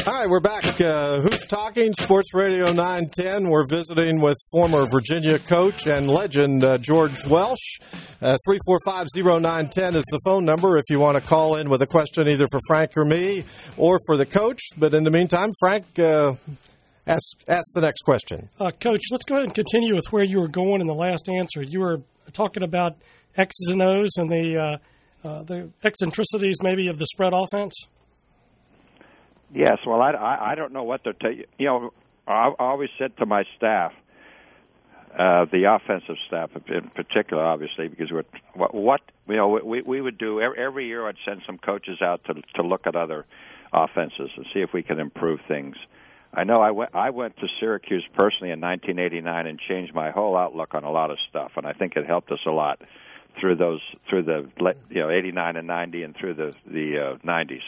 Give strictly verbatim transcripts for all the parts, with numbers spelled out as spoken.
All right, we're back. Uh, Hoop Talking, Sports Radio nine ten. We're visiting with former Virginia coach and legend uh, George Welsh. Uh, three four five, zero nine one zero is the phone number if you want to call in with a question either for Frank or me or for the coach. But in the meantime, Frank, uh, ask, ask the next question. Uh, coach, let's go ahead and continue with where you were going in the last answer. You were talking about X's and O's and the, uh, uh, the eccentricities maybe of the spread offense. Yes, well, I, I, I don't know what they're taking. You know, I, I always said to my staff, uh, the offensive staff in particular, obviously, because we're, what, what you know, we we would do every, every year. I'd send some coaches out to to look at other offenses and see if we can improve things. I know I went I went to Syracuse personally in nineteen eighty-nine and changed my whole outlook on a lot of stuff, and I think it helped us a lot through those through the you know eighty-nine and ninety and through the the uh, nineties.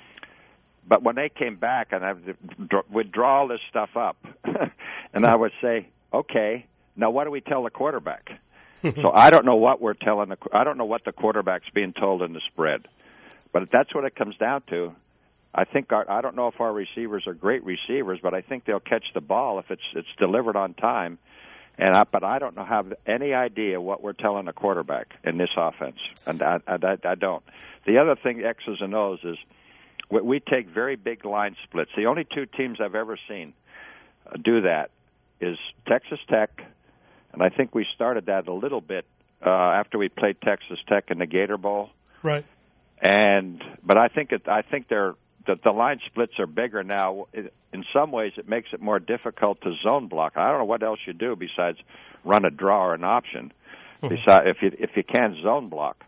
But when they came back, and I would draw all this stuff up, and I would say, okay, now what do we tell the quarterback? So I don't know what we're telling the, I don't know what the quarterback's being told in the spread. But that's what it comes down to. I think our, I don't know if our receivers are great receivers, but I think they'll catch the ball if it's it's delivered on time. And I, but I don't know have any idea what we're telling the quarterback in this offense, and I, I, I don't. The other thing, X's and O's, is we take very big line splits. The only two teams I've ever seen do that is Texas Tech, and I think we started that a little bit uh, after we played Texas Tech in the Gator Bowl. Right. And but I think it, I think they're the, the line splits are bigger now. It, in some ways, it makes it more difficult to zone block. I don't know what else you do besides run a draw or an option. Mm-hmm. Besides, if you if you can't zone block,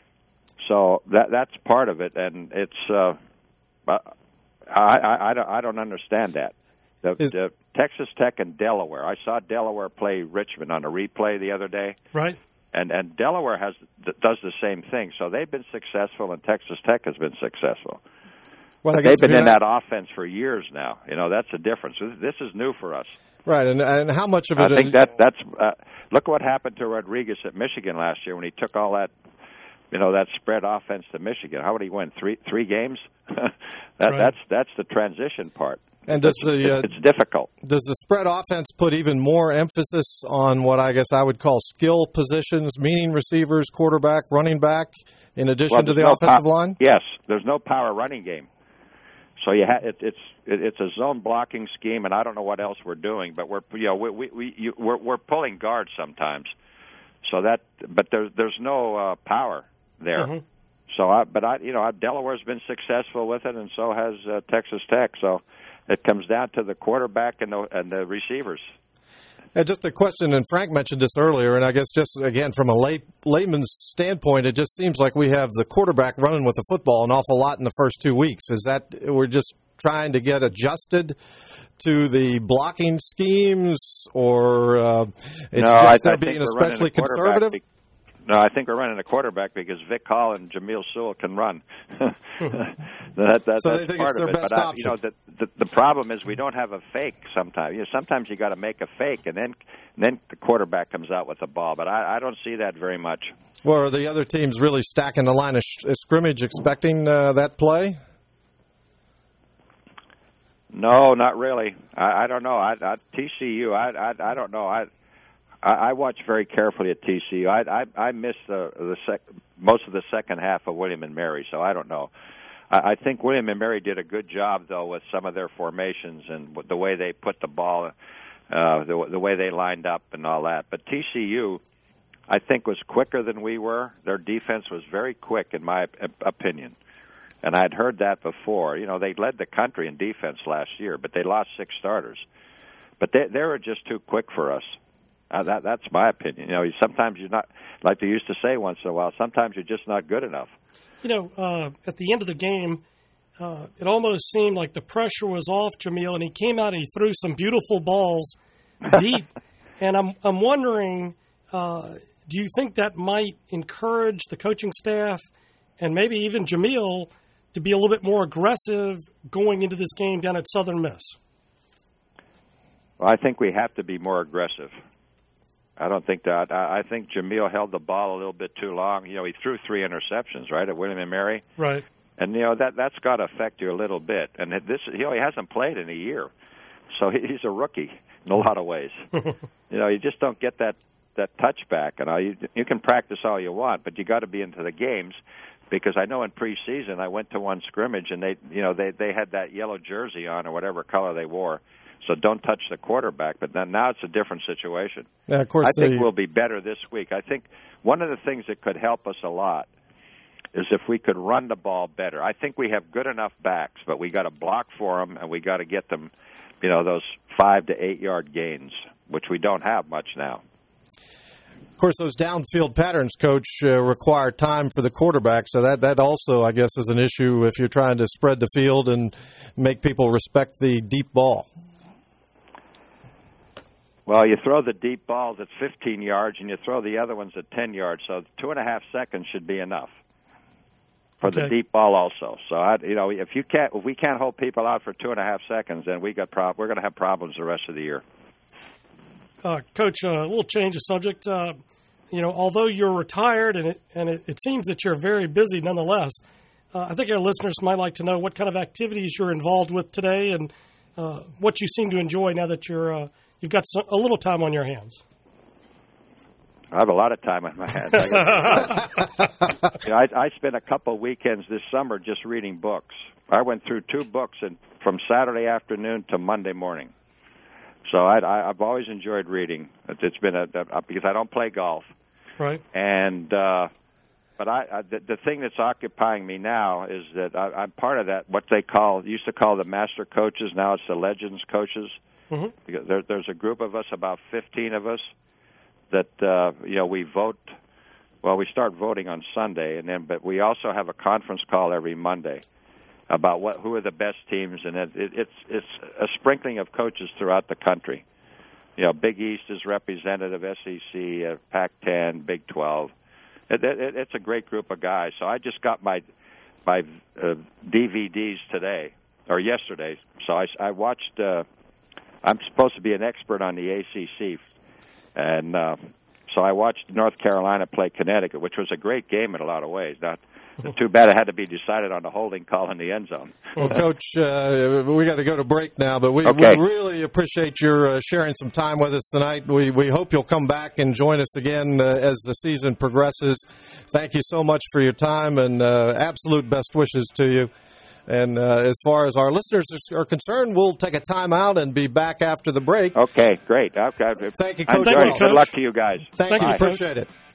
so that that's part of it, and it's. Uh, But I, I, I, don't, I don't understand that. The, Is, the Texas Tech and Delaware. I saw Delaware play Richmond on a replay the other day. Right. And and Delaware has does the same thing. So they've been successful, and Texas Tech has been successful. Well, they've been in that offense for years now. You know, that's the difference. This is new for us. Right, and and how much of it? I think is, that that's uh, look what happened to Rodriguez at Michigan last year when he took all that. You know, that spread offense to Michigan. How would he win? Three three games? that right. that's that's the transition part. And does it's, the uh, it's difficult. Does the spread offense put even more emphasis on what I guess I would call skill positions, meaning receivers, quarterback, running back, in addition well, to the no offensive po- line? Yes, there's no power running game. So you ha- it, it's it, it's a zone blocking scheme, and I don't know what else we're doing, but we're you know we we, we you, we're we're pulling guards sometimes. So that, but there's there's no uh, power there. Mm-hmm. So, I, but I, you know, Delaware's been successful with it, and so has uh, Texas Tech. So, it comes down to the quarterback and the and the receivers. Yeah, just a question, and Frank mentioned this earlier, and I guess just again from a lay, layman's standpoint, it just seems like we have the quarterback running with the football an awful lot in the first two weeks. Is that we're just trying to get adjusted to the blocking schemes, or uh, it's no, just I, they're I being especially conservative? Be- No, I think we're running a quarterback because Vic Hall and Jamil Sewell can run. that, that, so that's they think part it's their of it. best but I, option. you know, the, the the problem is we don't have a fake. Sometimes, you know, sometimes you got to make a fake, and then then the quarterback comes out with the ball. But I, I don't see that very much. Well, are the other teams really stacking the line of sh- scrimmage, expecting uh, that play? No, not really. I, I don't know. I, I, T C U, I, I, I don't know. I. I watch very carefully at T C U. I I, I missed the the sec, most of the second half of William and Mary, so I don't know. I, I think William and Mary did a good job though with some of their formations and the way they put the ball, uh, the, the way they lined up and all that. But T C U, I think, was quicker than we were. Their defense was very quick, in my opinion, and I'd heard that before. You know, they led the country in defense last year, but they lost six starters. But they they were just too quick for us. Uh, that that's my opinion. You know, sometimes you're not, like they used to say once in a while, sometimes you're just not good enough. You know, uh, at the end of the game, uh, it almost seemed like the pressure was off Jamil, and he came out and he threw some beautiful balls deep. And I'm I'm wondering, uh, do you think that might encourage the coaching staff and maybe even Jamil to be a little bit more aggressive going into this game down at Southern Miss? Well, I think we have to be more aggressive. I don't think that. I, I think Jamil held the ball a little bit too long. You know, he threw three interceptions, right, at William and Mary. Right. And, you know, that, that's got to affect you a little bit. And this, you know, he hasn't played in a year. So he's a rookie in a lot of ways. You know, you just don't get that, that touchback. You know, you, you can practice all you want, but you got to be into the games. Because I know in preseason I went to one scrimmage and they, you know, they they had that yellow jersey on or whatever color they wore. So don't touch the quarterback. But then now it's a different situation. Yeah, of course. I think they... we'll be better this week. I think one of the things that could help us a lot is if we could run the ball better. I think we have good enough backs, but we got to block for them and we got to get them, you know, those five to eight yard gains, which we don't have much now. Of course, those downfield patterns, Coach, uh, require time for the quarterback. So that, that also, I guess, is an issue if you're trying to spread the field and make people respect the deep ball. Well, you throw the deep balls at fifteen yards and you throw the other ones at ten yards. So two and a half seconds should be enough for okay. the deep ball also. So, I, you know, if you can't, if we can't hold people out for two and a half seconds, then we got prob- we're going to have problems the rest of the year. Uh, Coach, uh, a little change of subject. Uh, you know, although you're retired and it, and it, it seems that you're very busy nonetheless, uh, I think our listeners might like to know what kind of activities you're involved with today and uh, what you seem to enjoy now that you're uh, you've got some, a little time on your hands. I have a lot of time on my hands. I, you know, I, I spent a couple of weekends this summer just reading books. I went through two books in, from Saturday afternoon to Monday morning. So I, I, I've always enjoyed reading. It's been a, a because I don't play golf, right? And uh, but I, I the, the thing that's occupying me now is that I, I'm part of that what they call used to call the master coaches. Now it's the legends coaches. Mm-hmm. Because there, there's a group of us, about fifteen of us, that uh, you know we vote. Well, we start voting on Sunday, and then but we also have a conference call every Monday about what who are the best teams, and it, it, it's it's a sprinkling of coaches throughout the country. You know, Big East is representative, S E C, uh, Pac ten, Big twelve. It, it, it's a great group of guys. So I just got my my uh, D V Ds today or yesterday. So I, I watched. Uh, I'm supposed to be an expert on the A C C, and uh, so I watched North Carolina play Connecticut, which was a great game in a lot of ways. Not too bad it had to be decided on the holding call in the end zone. Well, Coach, uh, we got to go to break now, but we, okay. we really appreciate your uh, sharing some time with us tonight. We we hope you'll come back and join us again uh, as the season progresses. Thank you so much for your time, and uh, absolute best wishes to you. And uh, as far as our listeners are concerned, we'll take a time out and be back after the break. Okay, great. Okay. Thank you, Coach. Thank you, Coach. Good luck to you guys. Thank, Thank you. you, Appreciate it.